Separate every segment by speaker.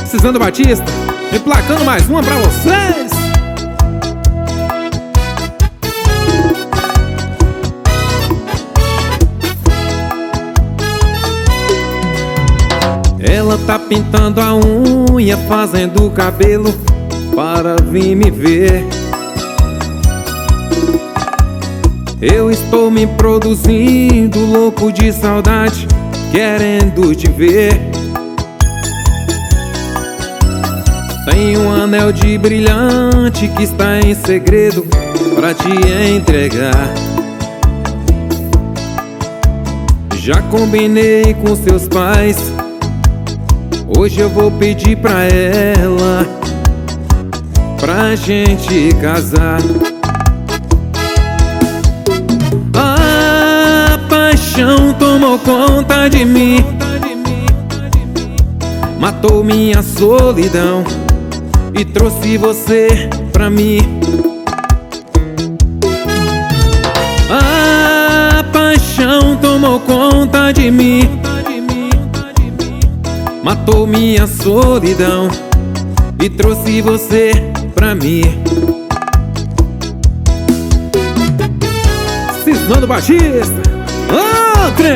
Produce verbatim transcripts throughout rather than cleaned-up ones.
Speaker 1: Cisando Batista, emplacando mais uma pra vocês. Ela tá pintando a unha, fazendo o cabelo para vir me ver. Eu estou me produzindo, louco de saudade, querendo te ver. Tem um anel de brilhante que está em segredo pra te entregar. Já combinei com seus pais, hoje eu vou pedir pra ela, pra gente casar. A paixão tomou conta de mim, matou minha solidão e trouxe você pra mim. A paixão tomou conta de mim, matou minha solidão e trouxe você pra mim. Cisando Batista, oh, trem!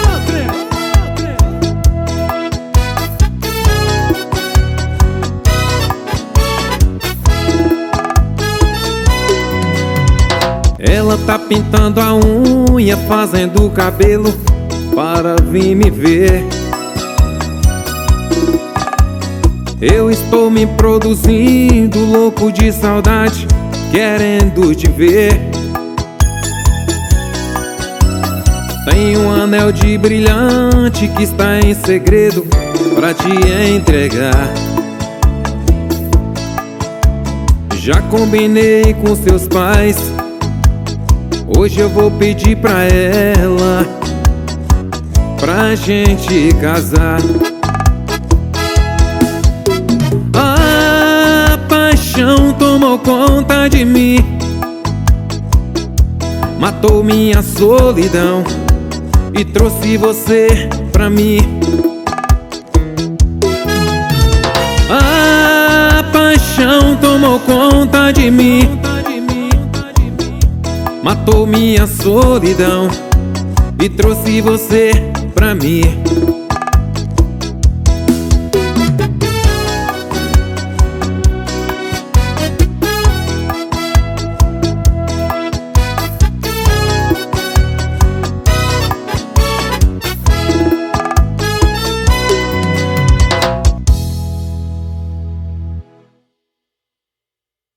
Speaker 1: Ela tá pintando a unha, fazendo o cabelo para vir me ver. Eu estou me produzindo, louco de saudade, querendo te ver. Tem um anel de brilhante que está em segredo pra te entregar. Já combinei com seus pais, hoje eu vou pedir pra ela, pra gente casar. A paixão tomou conta de mim, matou minha solidão e trouxe você pra mim. A paixão tomou conta de mim, matou minha solidão e trouxe você pra mim.